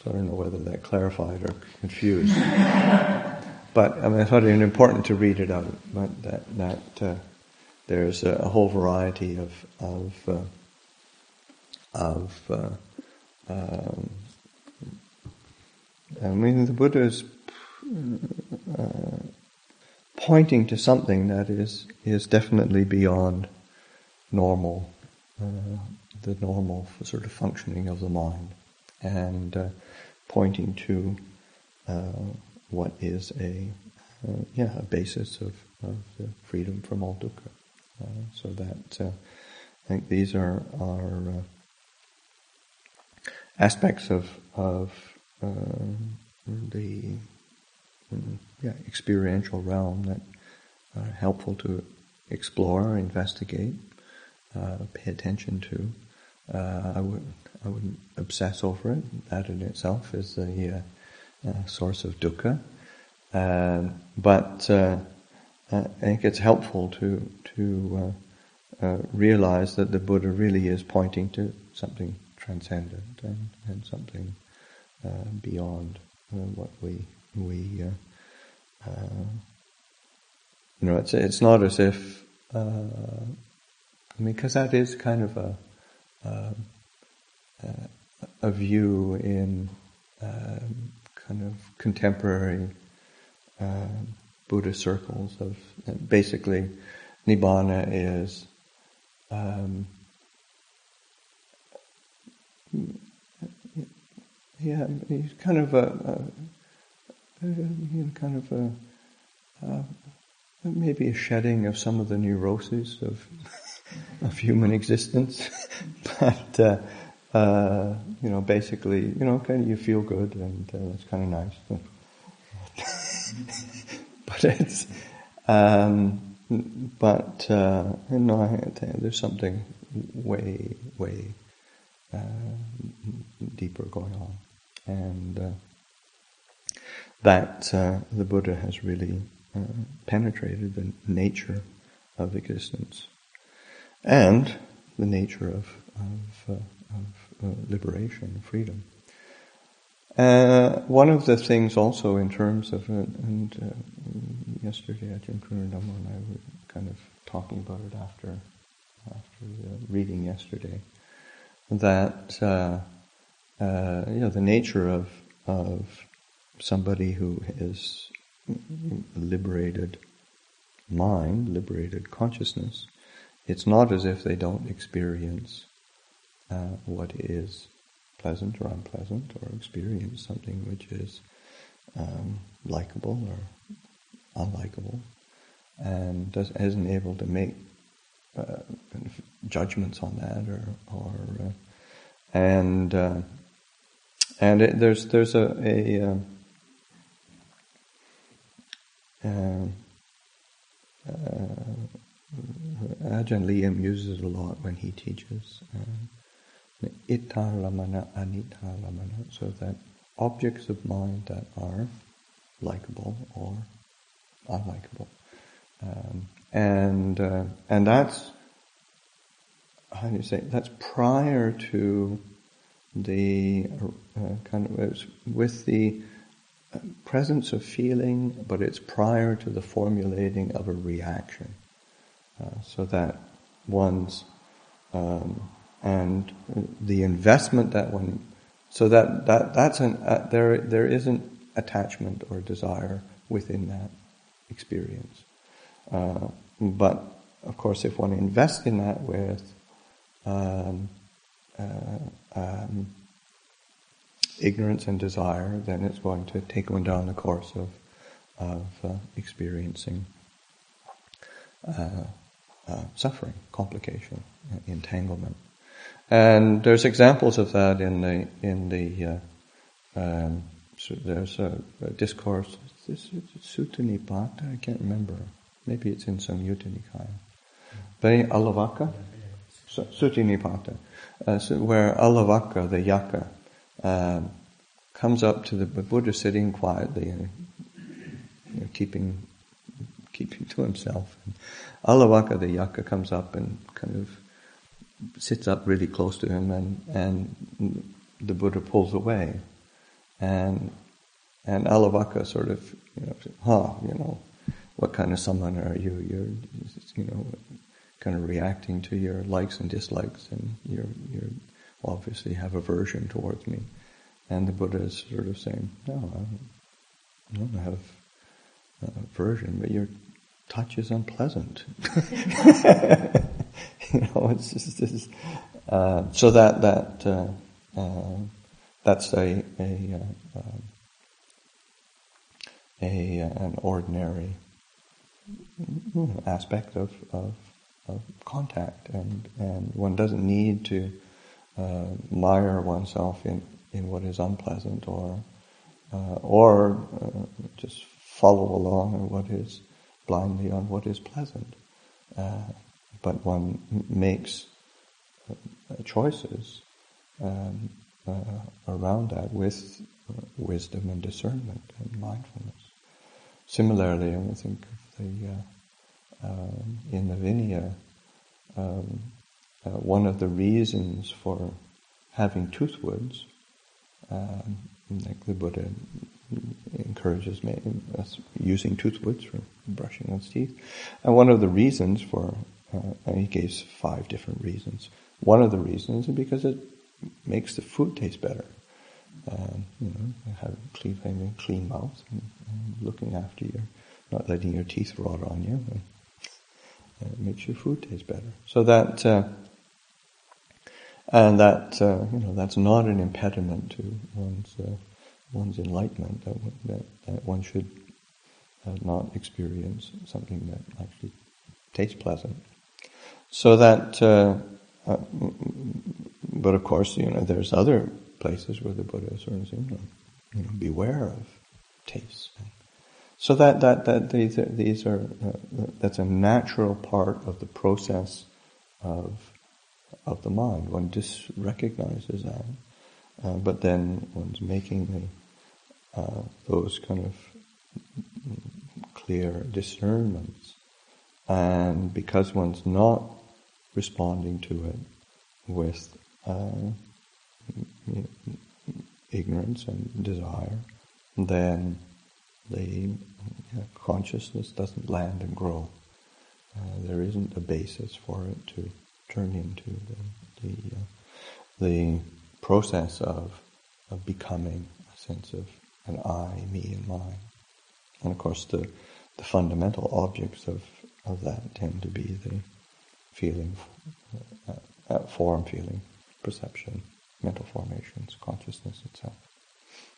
So I don't know whether that clarified or confused. But I thought it was important to read it out. But that there's a whole variety of the Buddha is pointing to something that is definitely beyond normal, the normal sort of functioning of the mind, and pointing to what is a basis of the freedom from all dukkha. So that I think these are aspects of the experiential realm that are helpful to explore, investigate, pay attention to. I wouldn't obsess over it. That in itself is the source of dukkha. But I think it's helpful to realize that the Buddha really is pointing to something transcendent and something beyond what we it's not as if because that is kind of a view in kind of contemporary Buddhist circles of basically Nibbana is he's kind of maybe a shedding of some of the neuroses of human existence, but basically, kind of you feel good and it's kind of nice. But it's, there's something way deeper going on, and that the Buddha has really penetrated the nature of existence and the nature of liberation, freedom. One of the things also in terms of, yesterday Ajahn Krunadhammo and I were kind of talking about it after the reading yesterday, that the nature of somebody who is liberated mind, liberated consciousness, it's not as if they don't experience what is pleasant or unpleasant, or experience something which is likable or unlikable, and isn't able to make kind of judgments on that, there's Ajahn Liam uses it a lot when he teaches ittha lamana, anittha lamana, so that objects of mind that are likable or unlikable, and that's, how do you say, that's prior to the with the presence of feeling, but it's prior to the formulating of a reaction, so that one's and the investment that one, so that's there isn't attachment or desire within that experience, but of course if one invests in that with ignorance and desire, then it's going to take one down the course of experiencing suffering, complication, entanglement. And there's examples of that in the so there's a discourse. Is this Sutta Nipata? I can't remember. Maybe it's in Samyutta Nikaya. But Alavaka, Sutta Nipata, where Alavaka, the Yaka, comes up to the Buddha sitting quietly and keeping to himself. And Alavaka, the Yaka, comes up and kind of sits up really close to him, and the Buddha pulls away, And Alavaka sort of, what kind of samana are you? You're, kind of reacting to your likes and dislikes, and you obviously have aversion towards me. And the Buddha is sort of saying, no, I don't have aversion, but your touch is unpleasant. It's just this. So that's an ordinary aspect of contact, and one doesn't need to mire oneself in what is unpleasant, or just follow along on what is blindly on what is pleasant. But one makes choices around that with wisdom and discernment and mindfulness. Similarly, I think of in the Vinaya, one of the reasons for having toothwoods, like the Buddha encourages us using toothwoods for brushing one's teeth, and one of the reasons for, and he gave 5 different reasons. One of the reasons is because it makes the food taste better. Having clean mouth and looking after you, not letting your teeth rot on you, it makes your food taste better. So that, that's not an impediment to one's enlightenment. That one should not experience something that actually tastes pleasant. So that, but of course, there's other places where the Buddha is sort of saying, beware of tastes. So that these are that's a natural part of the process of the mind. One recognizes that, but then one's making those kind of clear discernments, and because one's not responding to it with ignorance and desire, then the consciousness doesn't land and grow. There isn't a basis for it to turn into the process of becoming a sense of an I, me, and mine. And of course, the fundamental objects of that tend to be the feeling, form, feeling, perception, mental formations, consciousness itself.